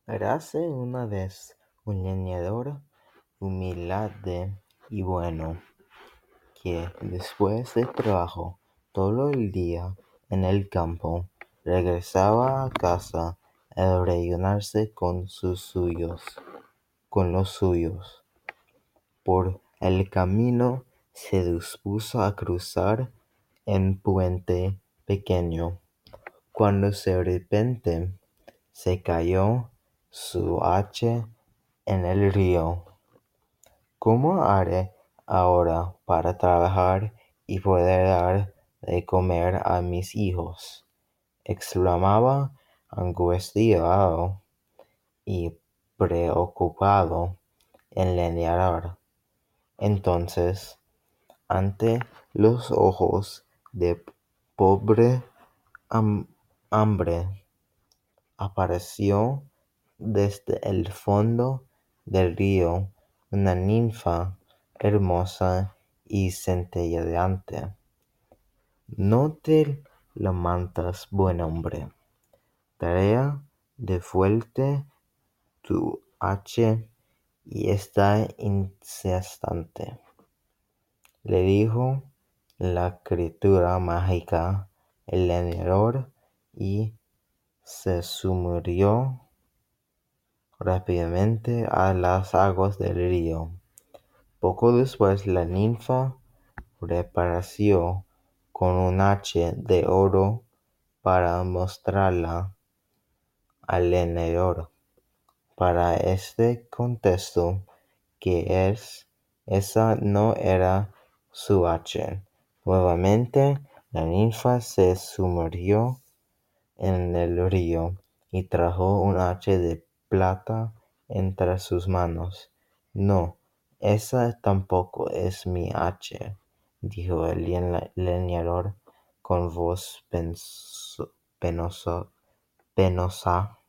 Érase una vez un leñador humilde y bueno, que después de trabajo todo el día en el campo, regresaba a casa a reunirse con los suyos. Por el camino se dispuso a cruzar un puente pequeño, cuando de repente se cayó su hacha en el río. ¿Cómo haré ahora para trabajar y poder dar de comer a mis hijos?, exclamaba angustiado y preocupado el leñador. Entonces, ante los ojos de pobre hambre, apareció desde el fondo del río una ninfa hermosa y centelleante. No te lamentes, buen hombre, trae de vuelta tu hacha y esta instante, le dijo la criatura mágica. El leñador y se sumergió rápidamente a las aguas del río. Poco después la ninfa reapareció con un hacha de oro para mostrarla al leñador. Para este contestó que esa no era su hacha. Nuevamente la ninfa se sumergió en el río y trajo un hacha de plata entre sus manos. No, esa tampoco es mi hacha, dijo el leñador con voz penosa.